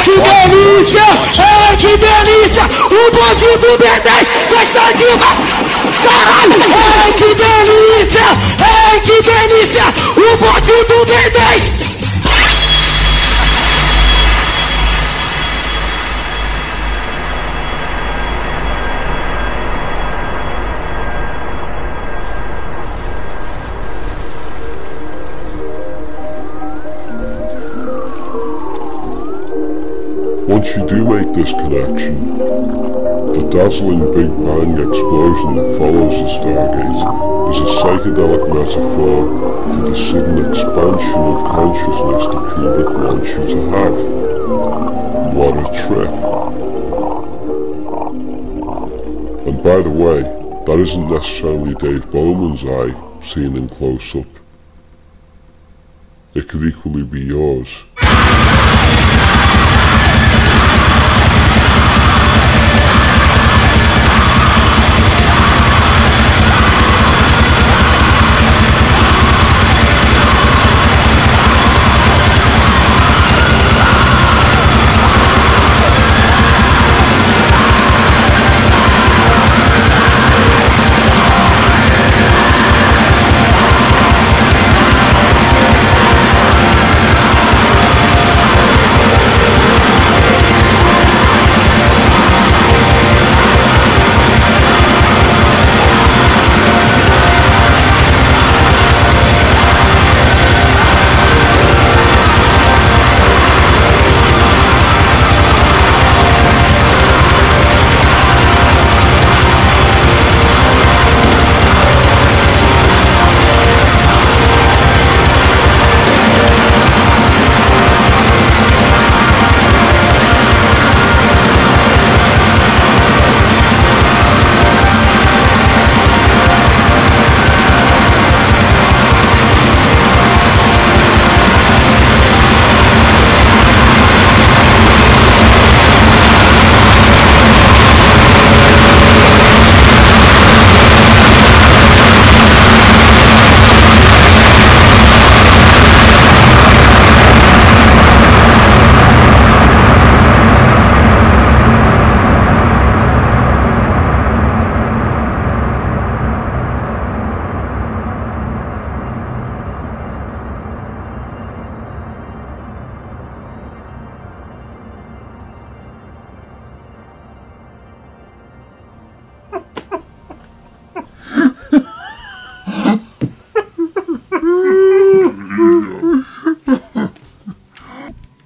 delícia, que delícia. O bonde do B10 vai de caralho, que delícia, que delícia. O bonde do B10. Once you do make this connection, the dazzling Big Bang explosion that follows the Stargate is a psychedelic metaphor for the sudden expansion of consciousness that Kubrick wants you to have. What a trip. And by the way, that isn't necessarily Dave Bowman's eye seen in close-up. It could equally be yours.